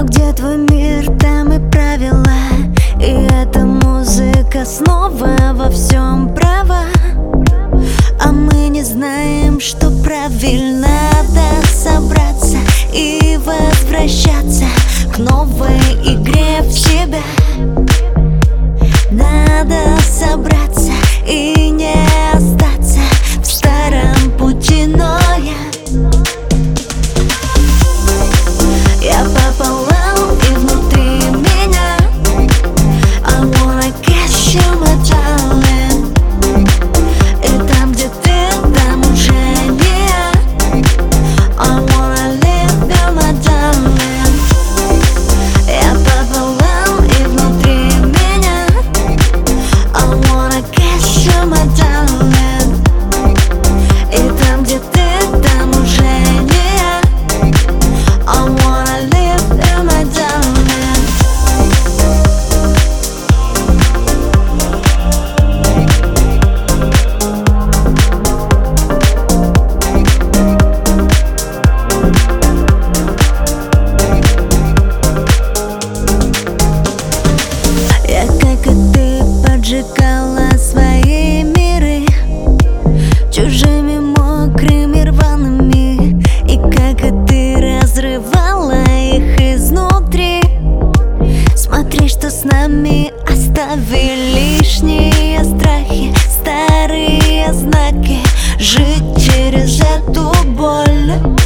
Где твой мир, там и правила, и эта музыка снова во всем права. А мы не знаем, что правильно. Надо собраться и возвращаться к новой игре в себя. Надо собраться и не остаться в старом пути, но я пополам, и внутри меня I wanna catch you, my darling. И там, где ты, там уже не я. I wanna live you, my darling. Я пополам, и внутри меня I wanna catch you, my darling. И там, где ты, там уже не я. I wanna live you, my darling. Я, как и ты, поджигала свои миры чужими, мокрыми, рваными. И как и ты, разрывала их изнутри. Смотри, что с нами оставили лишние страхи, старые знаки. Жить через эту боль.